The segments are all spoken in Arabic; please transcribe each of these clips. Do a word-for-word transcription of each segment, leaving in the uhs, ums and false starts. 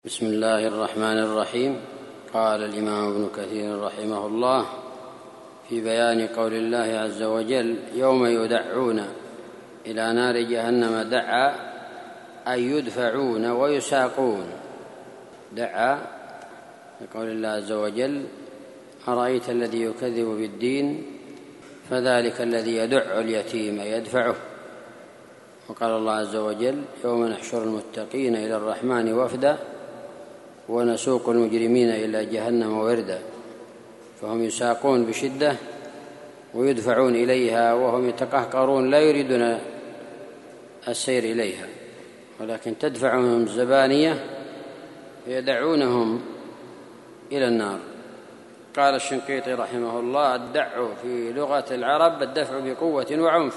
بسم الله الرحمن الرحيم. قال الإمام ابن كثير رحمه الله في بيان قول الله عز وجل: يوم يدعون إلى نار جهنم دعا، أي يدفعون ويساقون. دعا لقول الله عز وجل: أرأيت الذي يكذب بالدين فذلك الذي يدع اليتيم يدفعه. وقال الله عز وجل: يوم نحشر المتقين إلى الرحمن وفدا ونسوق المجرمين إلى جهنم وردا. فهم يساقون بشدة ويدفعون إليها وهم يتقهقرون لا يريدون السير إليها، ولكن تدفعهم الزبانية ويدعونهم إلى النار. قال الشنقيطي رحمه الله: الدع في لغة العرب الدفع بقوة وعنف،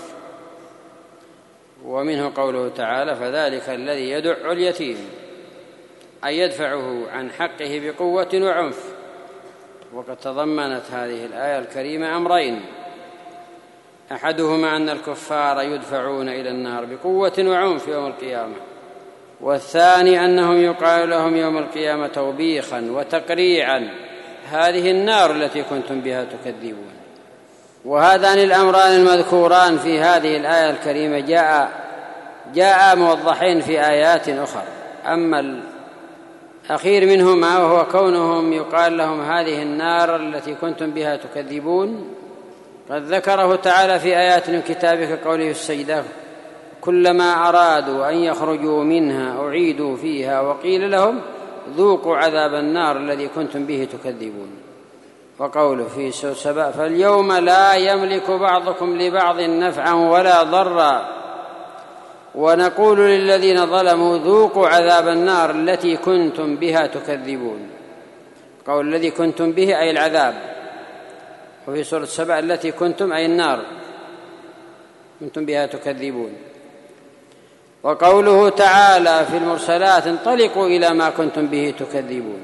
ومنه قوله تعالى: فذلك الذي يدع اليتيم، أن يدفعه عن حقه بقوة وعنف. وقد تضمنت هذه الآية الكريمة أمرين: أحدهما أن الكفار يدفعون إلى النار بقوة وعنف يوم القيامة، والثاني أنهم يقال لهم يوم القيامة توبيخا وتقريعا: هذه النار التي كنتم بها تكذبون. وهذان الأمران المذكوران في هذه الآية الكريمة جاء جاء موضحين في آيات أخرى. أما الأخير منهما وهو كونهم يقال لهم هذه النار التي كنتم بها تكذبون، قد ذكره تعالى في آيات من كتابه كقوله السجدة: كلما أرادوا أن يخرجوا منها أعيدوا فيها وقيل لهم ذوقوا عذاب النار الذي كنتم به تكذبون. وقوله في سورة سبأ: فاليوم لا يملك بعضكم لبعض نفعا ولا ضرا ونقول للذين ظلموا ذوقوا عذاب النار التي كنتم بها تكذبون. قول الذي كنتم به أي العذاب، وفي سورة سبأ التي كنتم أي النار كنتم بها تكذبون. وقوله تعالى في المرسلات: انطلقوا إلى ما كنتم به تكذبون.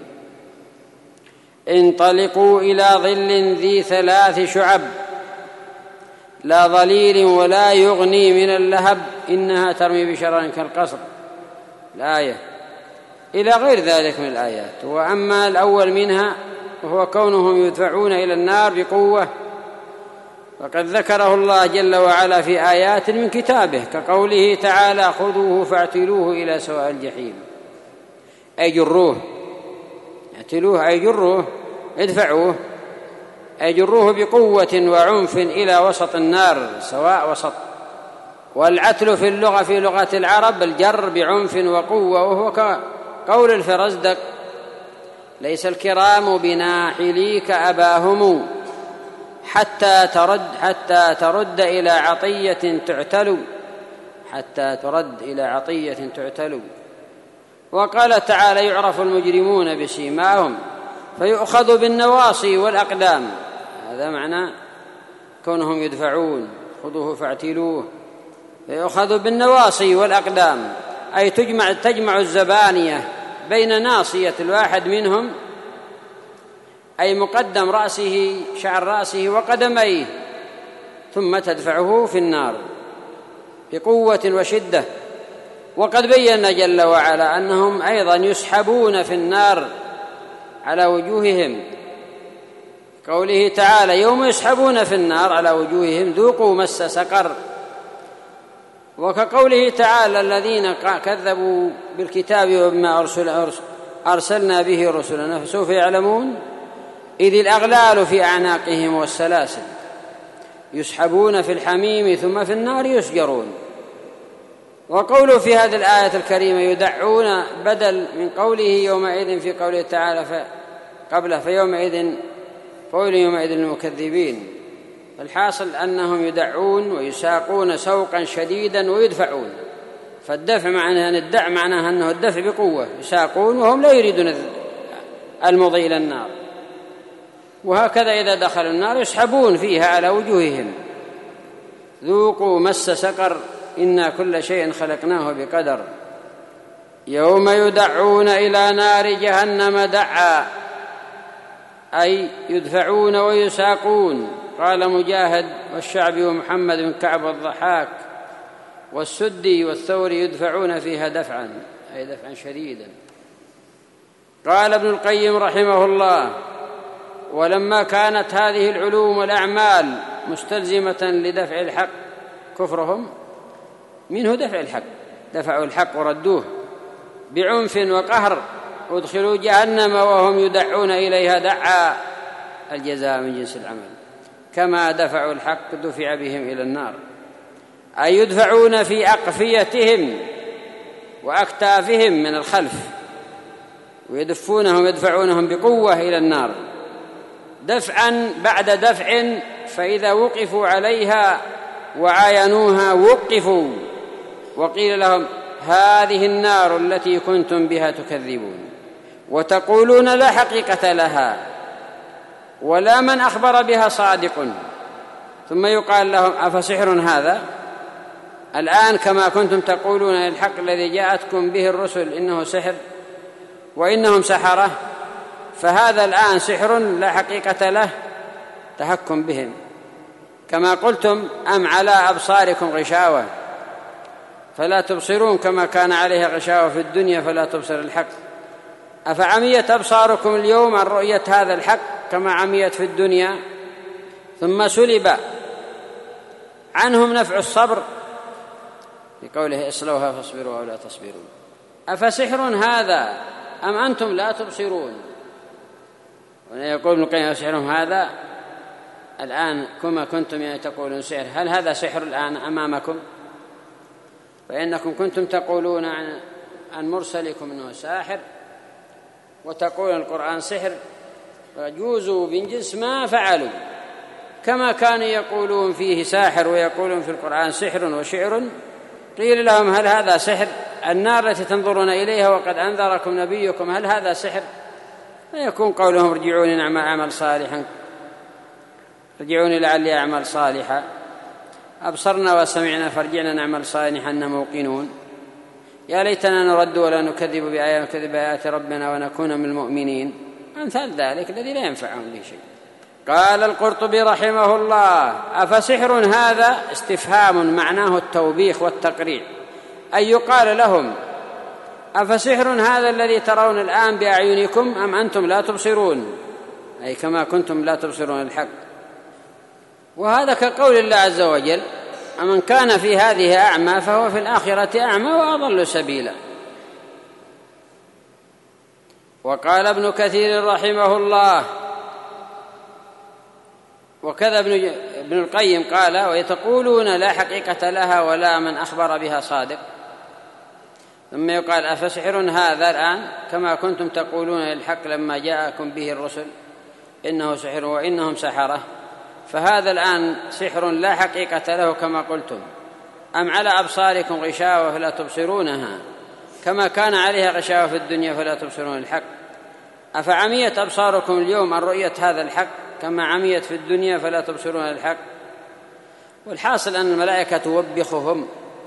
انطلقوا إلى ظل ذي ثلاث شعب لا ظليل ولا يغني من اللهب إنها ترمي بشرر كالقصر. الآية إلى غير ذلك من الآيات. وأما الأول منها وهو كونهم يدفعون إلى النار بقوة، وقد ذكره الله جل وعلا في آيات من كتابه كقوله تعالى: خذوه فاعتلوه إلى سواء الجحيم، أي جروه. اعتلوه أي جروه، ادفعوه أي جروه بقوة وعنف إلى وسط النار سواء وسط. والعتل في اللغة في لغة العرب الجر بعنف وقوة، وهو كقول الفرزدق: ليس الكرام بناحليك أباهم حتى ترد حتى ترد إلى عطية تعتل حتى ترد إلى عطية تعتل. وقال تعالى: يعرف المجرمون بسيماهم فيؤخذ بالنواصي والأقدام. هذا معنى كونهم يدفعون: خذوه فاعتلوه، فيؤخذ بالنواصي والأقدام، أي تجمع, تجمع الزبانية بين ناصية الواحد منهم، أي مقدم رأسه شعر رأسه وقدميه، ثم تدفعه في النار بقوة وشدة. وقد بيّن جل وعلا أنهم أيضا يسحبون في النار على وجوههم، قوله تعالى: يوم يسحبون في النار على وجوههم ذوقوا مس سقر. وكقوله تعالى: الذين كذبوا بالكتاب وبما أرسلنا به رسلنا فسوف يعلمون إذ الأغلال في أعناقهم والسلاسل يسحبون في الحميم ثم في النار يسجرون. وقوله في هذه الآية الكريمة يدعون بدل من قوله يومئذ في قوله تعالى قبله: فيومئذ فويل يومئذ للمكذبين. الحاصل أنهم يدعون ويساقون سوقا شديدا ويدفعون. فالدفع معناه أن الدع معناه أنه الدفع بقوة، يساقون وهم لا يريدون المضي إلى النار. وهكذا إذا دخلوا النار يسحبون فيها على وجوههم. ذوقوا مس سقر إنا كل شيء خلقناه بقدر. يوم يدعون إلى نار جهنم دعا، أي يدفعون ويساقون. قال مجاهد والشعبي ومحمد بن كعب والضحاك والسدي والثوري: يدفعون فيها دفعا، أي دفعا شديدا. قال ابن القيم رحمه الله: ولما كانت هذه العلوم والأعمال مستلزمة لدفع الحق كفرهم منه دفع الحق، دفعوا الحق وردوه بعنف وقهر، ادخلوا جهنم وهم يدعون إليها دعا الجزاء من جنس العمل، كما دفعوا الحق دفع بهم إلى النار، أي يدفعون في أقفيتهم وأكتافهم من الخلف، ويدفونهم يدفعونهم بقوة إلى النار دفعا بعد دفع، فإذا وقفوا عليها وعاينوها وقفوا وقيل لهم: هذه النار التي كنتم بها تكذبون وتقولون لا حقيقة لها ولا من أخبر بها صادق. ثم يقال لهم: أفسحر هذا؟ الآن كما كنتم تقولون الحق الذي جاءتكم به الرسل إنه سحر وإنهم سحرة، فهذا الآن سحر لا حقيقة له تهكم بهم، كما قلتم: أم على أبصاركم غشاوة فلا تبصرون كما كان عليها غشاوة في الدنيا فلا تبصر الحق، أفعميت أبصاركم اليوم عن رؤية هذا الحق كما عميت في الدنيا. ثم سلب عنهم نفع الصبر بقوله: اصلوها فاصبروا أو لا تصبرون. أفسحر هذا أم أنتم لا تبصرون؟ ويقول ابن القيم: سحر هذا الآن كما كنتم يعني تقولون سحر، هل هذا سحر الآن أمامكم؟ فإنكم كنتم تقولون عن, عن مرسلكم أنه ساحر، وتقولون القرآن سحر، فجوزوا من جنس ما فعلوا، كما كانوا يقولون فيه ساحر ويقولون في القرآن سحر وشعر. قيل لهم: هل هذا سحر؟ النار التي تنظرون إليها وقد أنذركم نبيكم، هل هذا سحر؟ فيكون قولهم: ارجعوني نعمل أعمل صالحا، ارجعوني لعلي أعمل صالحا، أبصرنا وسمعنا فارجعنا نعمل صالحا إنا موقنون، يا ليتنا نرد ولا نكذب بآيات نكذب بآيات ربنا ونكون من المؤمنين، أمثال ذلك الذي لا ينفعهم به شيء. قال القرطبي رحمه الله: أفسحر هذا؟ استفهام معناه التوبيخ والتقريع، أي يقال لهم: أفسحر هذا الذي ترون الآن بأعينكم أم أنتم لا تبصرون، أي كما كنتم لا تبصرون الحق. وهذا كقول الله عز وجل: أمن كان في هذه أعمى فهو في الآخرة أعمى وأضل سبيلا. وقال ابن كثير رحمه الله: وكذا ابن القيم قال: ويتقولون لا حقيقة لها ولا من أخبر بها صادق. ثم يقال: أفسحر هذا الآن كما كنتم تقولون الحق لما جاءكم به الرسل إنه سحر وإنهم سحرة، فهذا الآن سحر لا حقيقة له كما قلتم. أم على أبصاركم غشاوة فلا تبصرونها كما كان عليها غشاوة في الدنيا فلا تبصرون الحق، أفعميت أبصاركم اليوم عن رؤية هذا الحق كما عميت في الدنيا فلا تبصرون الحق. والحاصل أن الملائكة توبخهم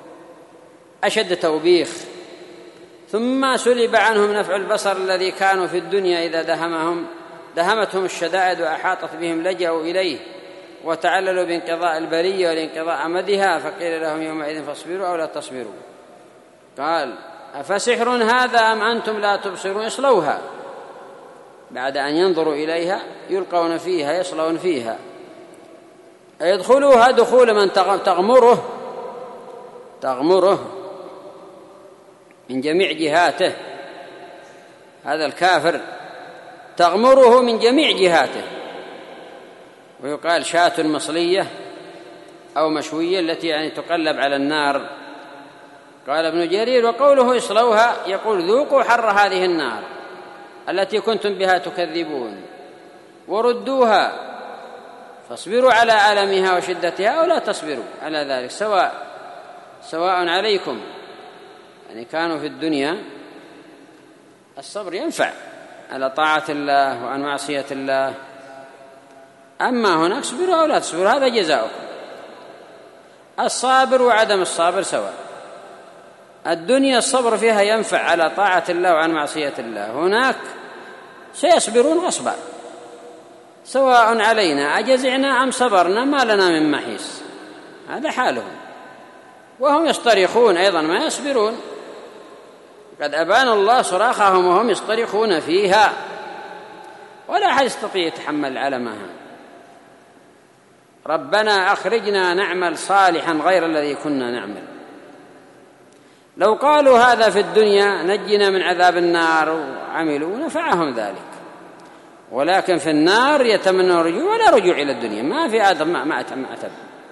أشد توبيخ. ثم سلب عنهم نفع البصر الذي كانوا في الدنيا إذا دهمهم دهمتهم الشدائد وأحاطت بهم لجأوا إليه وتعللوا بانقضاء البرية ولانقضاء أمدها، فقيل لهم يومئذ فاصبروا أو لا تصبروا. قال: أفسحر هذا أم أنتم لا تبصرون؟ اصلوها، بعد أن ينظروا إليها يلقون فيها يصلون فيها، يدخلوها دخول من تغمره تغمره من جميع جهاته، هذا الكافر تغمره من جميع جهاته. ويقال شاة مصلية أو مشوية التي يعني تقلب على النار. قال ابن جرير: وقوله اصلوها يقول ذوقوا حر هذه النار التي كنتم بها تكذبون وردوها، فاصبروا على ألمها وشدتها أو لا تصبروا على ذلك، سواء سواء عليكم. يعني كانوا في الدنيا الصبر ينفع على طاعة الله وعن معصية الله، أما هناك اصبروا أو لا تصبروا هذا جزاؤكم. الصابر وعدم الصابر سواء. الدنيا الصبر فيها ينفع على طاعة الله وعن معصية الله، هناك سيصبرون غصبا، سواء علينا أجزعنا أم صبرنا ما لنا من محيص، هذا حالهم. وهم يصطرخون أيضا ما يصبرون، قد أبان الله صراخهم وهم يصطرخون فيها، ولا أحد يستطيع يتحمل علمها. ربنا أخرجنا نعمل صالحا غير الذي كنا نعمل. لو قالوا هذا في الدنيا نجنا من عذاب النار وعملوا نفعهم ذلك، ولكن في النار يتمنون الرجوع ولا رجوع إلى الدنيا، ما في آدم ما أتم أتم.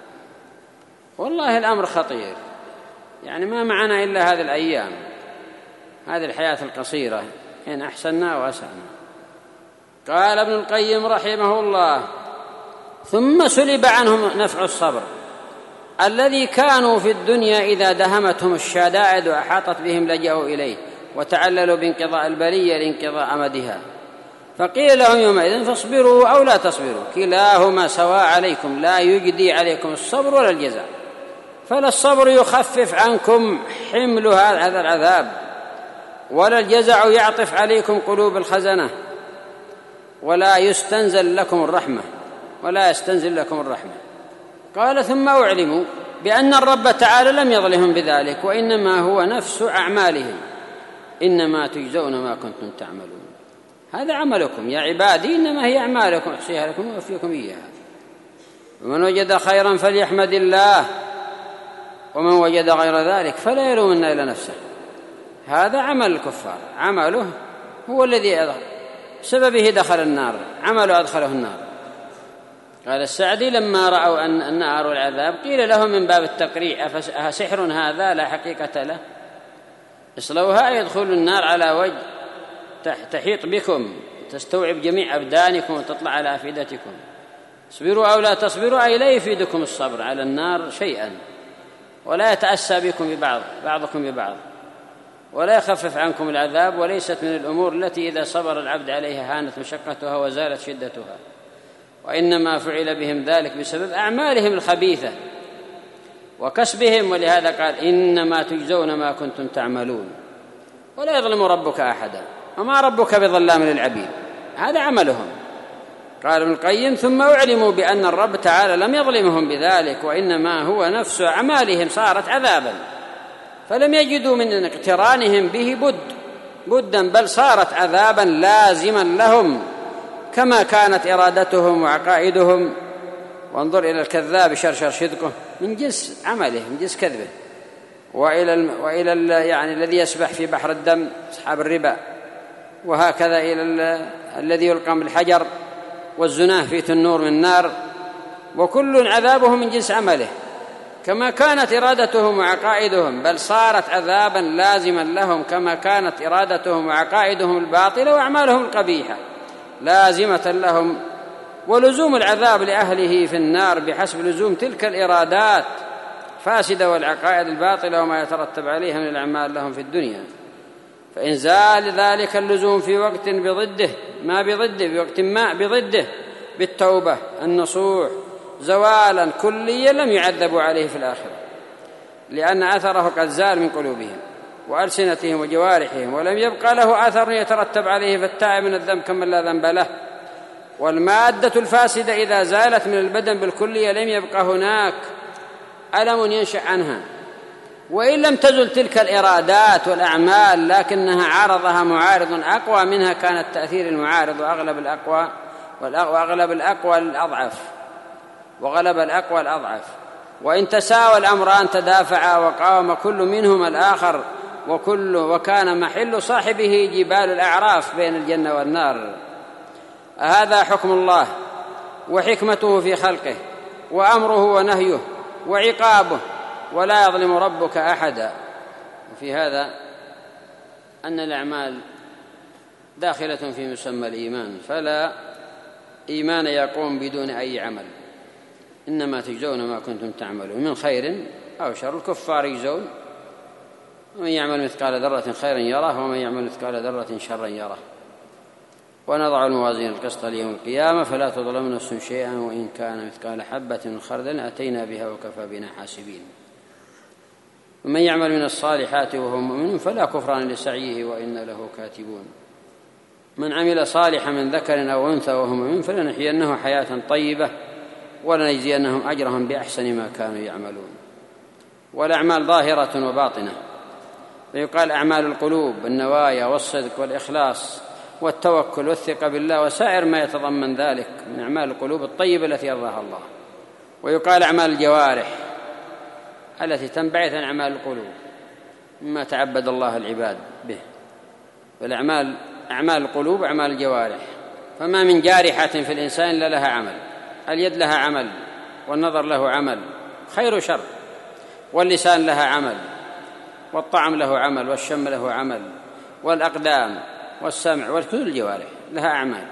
والله الأمر خطير، يعني ما معنا إلا هذه الأيام، هذه الحياة القصيرة، إن أحسننا وأسأنا. قال ابن القيم رحمه الله: ثم سلب عنهم نفع الصبر الذي كانوا في الدنيا إذا دهمتهم الشدائد وأحاطت بهم لجأوا إليه وتعللوا بانقضاء البلية لانقضاء أمدها، فقيل لهم يومئذ فاصبروا أو لا تصبروا كلاهما سواء عليكم لا يجدي عليكم الصبر ولا الجزاء، فلا الصبر يخفف عنكم حمل هذا العذاب، ولا الجزع يعطف عليكم قلوب الخزنة، ولا يستنزل لكم الرحمة ولا يستنزل لكم الرحمة. قال: ثم أعلموا بأن الرب تعالى لم يظلمهم بذلك، وإنما هو نفس أعمالهم، إنما تجزون ما كنتم تعملون. هذا عملكم يا عبادي، إنما هي أعمالكم أحصيها لكم وأوفيكم إياها. ومن وجد خيرا فليحمد الله، ومن وجد غير ذلك فلا يلومن إلا نفسه. هذا عمل الكفار، عمله هو الذي سببه دخل النار، عمله أدخله النار. قال السعدي: لما رأوا أن النار والعذاب قيل لهم من باب التقريع: أفسحر هذا لا حقيقة له؟ اصلوها يدخل النار على وجه تحيط بكم، تستوعب جميع أبدانكم وتطلع على أفئدتكم. اصبروا أو لا تصبروا أي لا يفيدكم الصبر على النار شيئا، ولا يتأسى بكم ببعض بعضكم ببعض، ولا يخفف عنكم العذاب، وليست من الأمور التي إذا صبر العبد عليها هانت مشقتها وزالت شدتها، وإنما فعل بهم ذلك بسبب أعمالهم الخبيثة وكسبهم. ولهذا قال: إنما تجزون ما كنتم تعملون، ولا يظلم ربك أحدا، وما ربك بظلام للعبيد. هذا عملهم. قال ابن القيم: ثم أعلموا بأن الرب تعالى لم يظلمهم بذلك، وإنما هو نفس أعمالهم صارت عذابا، فلم يجدوا من اقترانهم به بد بدا بل صارت عذابا لازما لهم، كما كانت إرادتهم وعقائدهم. وانظر إلى الكذاب شرشر صدقه من جنس عمله، من جنس كذبه. وإلى ال... وإلى ال... يعني الذي يسبح في بحر الدم أصحاب الربا، وهكذا إلى ال... الذي يلقم بالحجر، والزناه في تنور من نار، وكل عذابه من جنس عمله، كما كانت إرادتهم وعقائدهم، بل صارت عذابا لازما لهم، كما كانت إرادتهم وعقائدهم الباطلة وأعمالهم القبيحة لازمة لهم. ولزوم العذاب لأهله في النار بحسب لزوم تلك الإرادات فاسدة والعقائد الباطلة وما يترتب عليها من الأعمال لهم في الدنيا. فإن زال ذلك اللزوم في وقت بضده ما بضده بوقت ما بضده بالتوبة النصوح زوالا كليا لم يعذبوا عليه في الآخرة، لأن أثره قد زال من قلوبهم وألسنتهم وجوارحهم، ولم يبقى له أثر يترتب عليه فالتائب من الذنب كمن لا ذنب له. والمادة الفاسدة إذا زالت من البدن بالكلية لم يبقى هناك ألم ينشأ عنها، وإن لم تزل تلك الإرادات والأعمال لكنها عارضها معارض أقوى منها، كان التأثير المعارض وأغلب الأقوى وأغلب الأقوى الأضعف وغلب الأقوى الأضعف. وإن تساوى الأمران تدافعا وقاوم كل منهما الآخر، وكل وكان محل صاحبه جبال الأعراف بين الجنة والنار. هذا حكم الله وحكمته في خلقه وأمره ونهيه وعقابه، ولا يظلم ربك أحدا. وفي هذا أن الأعمال داخلة في مسمى الإيمان، فلا إيمان يقوم بدون أي عمل، إنما تجزون ما كنتم تعملون من خير أو شر. الكفار يجزون، ومن يعمل مثقال ذرة خيرا يره، ومن يعمل مثقال ذرة شرا يره. ونضع الموازين القسط ليوم القيامة فلا تظلم نفس شيئا وإن كان مثقال حبة من خردل أتينا بها وكفى بنا حاسبين. ومن يعمل من الصالحات وهو مؤمن فلا كفران لسعيه وإنا له كاتبون. من عمل صالحا من ذكر أو أنثى وهو مؤمن فلنحيينه حياة طيبة ولنجزينهم أجرهم بأحسن ما كانوا يعملون. والأعمال ظاهرة وباطنة، ويقال أعمال القلوب النوايا والصدق والإخلاص والتوكل والثقة بالله وسائر ما يتضمن ذلك من أعمال القلوب الطيبة التي يرضاها الله. ويقال أعمال الجوارح التي تنبعث عن أعمال القلوب مما تعبد الله العباد به. والأعمال أعمال القلوب أعمال الجوارح، فما من جارحة في الإنسان إلا لها عمل. اليد لها عمل، والنظر له عمل خير وشر، واللسان لها عمل، والطعم له عمل، والشم له عمل، والأقدام والسمع وكل الجوارح لها أعمال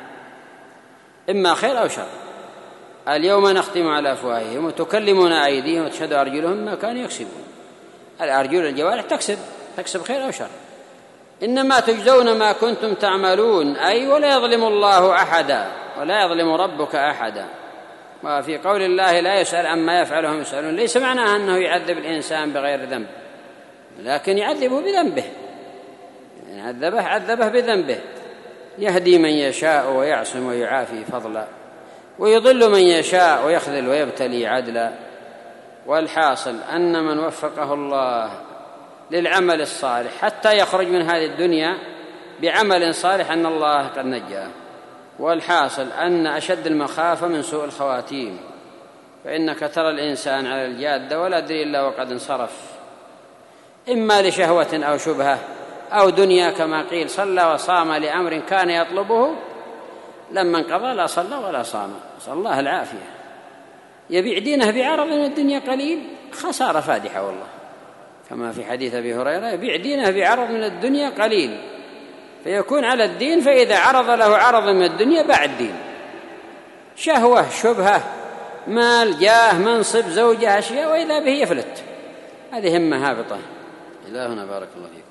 إما خير أو شر. اليوم نختم على أفواههم وتكلمنا أيديهم وتشهد أرجلهم ما كانوا يكسبون. الأرجل الجوارح تكسب تكسب خير أو شر. إنما تجزون ما كنتم تعملون، أي ولا يظلم الله أحدا ولا يظلم ربك أحدا. وفي قول الله لا يسأل عما يفعل وهم يسألون ليس معناه أنه يعذب الإنسان بغير ذنب، لكن يعذبه بذنبه، يعني عذبه عذبه بذنبه. يهدي من يشاء ويعصم ويعافي فضلا، ويضل من يشاء ويخذل ويبتلي عدلا. والحاصل أن من وفقه الله للعمل الصالح حتى يخرج من هذه الدنيا بعمل صالح أن الله قد نجاه. والحاصل أن أشد المخافة من سوء الخواتيم، فإنك ترى الإنسان على الجادة ولا أدري إلا وقد انصرف، إما لشهوة أو شبهة أو دنيا، كما قيل صلى وصام لأمر كان يطلبه لما انقضى لا صلى ولا صام، صلى الله العافية. يبيع دينه بعرض من الدنيا قليل، خسارة فادحة والله، كما في حديث أبي هريرة يبيع دينه بعرض من الدنيا قليل فيكون على الدين، فإذا عرض له عرض من الدنيا باع الدين. شهوة شبهة مال جاه منصب زوجة أشياء وإذا به يفلت، هذه همة هابطة. إلهنا بارك الله فيكم.